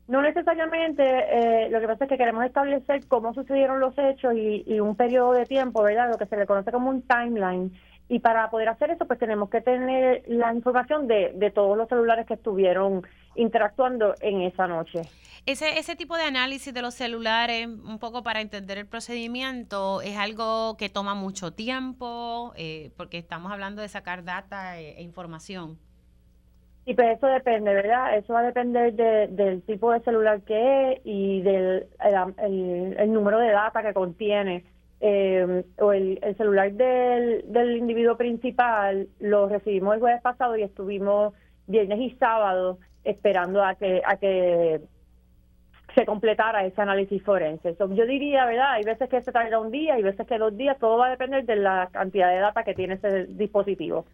No necesariamente, lo que pasa es que queremos establecer cómo sucedieron los hechos y un periodo de tiempo, ¿verdad? Lo que se le conoce como un timeline. Y para poder hacer eso, pues tenemos que tener la información de todos los celulares que estuvieron interactuando en esa noche. Ese tipo de análisis de los celulares, un poco para entender el procedimiento, es algo que toma mucho tiempo, porque estamos hablando de sacar data e información. Y pues eso depende, ¿verdad? Eso va a depender del tipo de celular que es y el número de data que contiene. O el celular del individuo principal lo recibimos el jueves pasado y estuvimos viernes y sábado esperando a que se completara ese análisis forense. Yo diría, ¿verdad? Hay veces que se tarda un día, hay veces que 2 días, todo va a depender de la cantidad de data que tiene ese dispositivo.